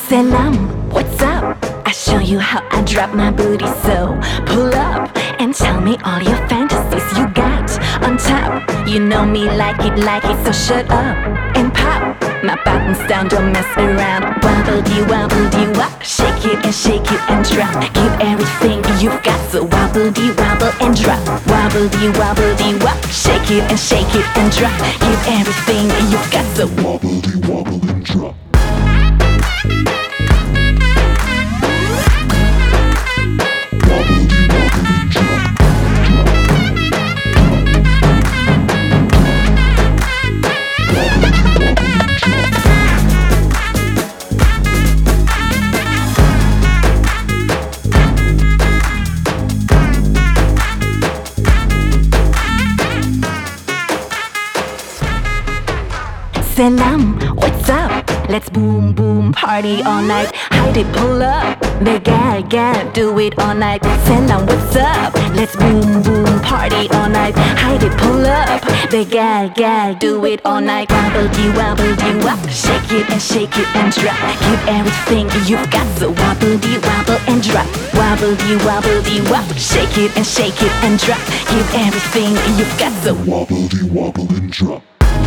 Salam, what's up? I show you how I drop my booty, so pull up and tell me all your fantasies you got on top. You know me like it, so shut up and pop my buttons down, don't mess around. Wobble-dee-wobble-dee-wop, shake it and drop. Give everything you've got, so wobble-dee-wobble and drop. Wobble-dee-wobble-dee-wop, shake it and drop. Give everything you've got, so wobble-dee-wobble and drop. Salam, what's up? Let's boom boom party all night. Hide it, pull up. The gal, do it all night. Salam, what's up? Let's boom boom party all night. Hide it, pull up. The gal, do it all night. Wobble-dee-wobble-dee-wop, shake it and drop. Give everything you've got, so wobble-dee-wobble and drop. Wobble-dee-wobble-dee-wop, shake it and drop. Give everything you've got, so wobble-dee-wobble and drop.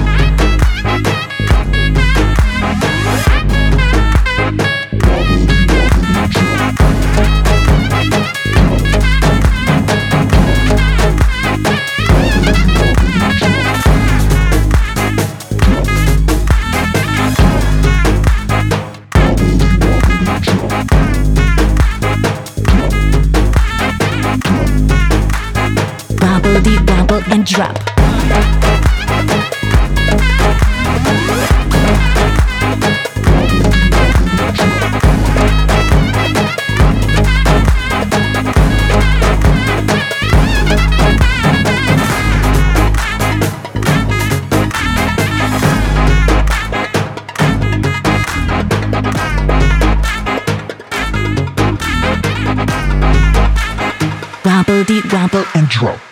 Wobble-dee-wobble and drop. Wobble-dee-wobble and drop.